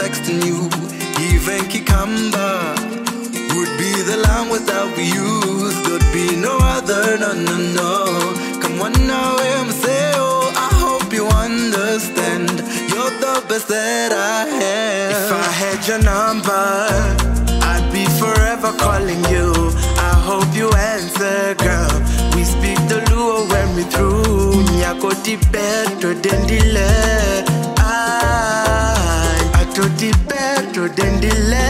texting you. Even cucumber would be the language that we use. There'd be no other, no, no, no. Come on now, MCO, I hope you understand. You're the best that I have. If I had your number, I'd be forever calling you. I hope you answer, girl. We speak the Luo when we through. Nyako di beto dendile. I to di beto dendile.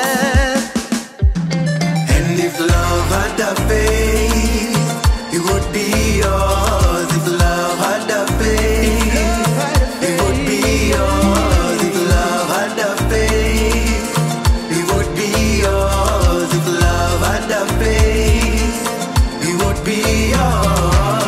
And if love had a face, it would be yours. If love had a face, it would be yours. If love had a face, it would be yours. If love had a face, it would be yours.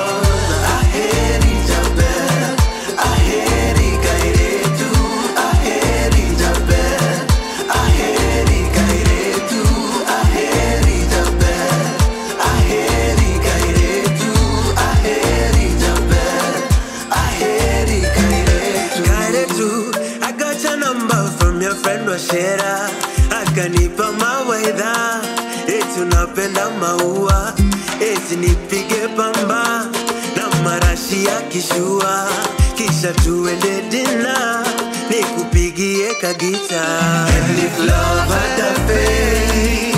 Shera, akanipa mawaidha, eti unapenda maua, eti nipige pamba na marashi ya kishua, kisha tuende dina, nikupigie kagita. And if love had a face,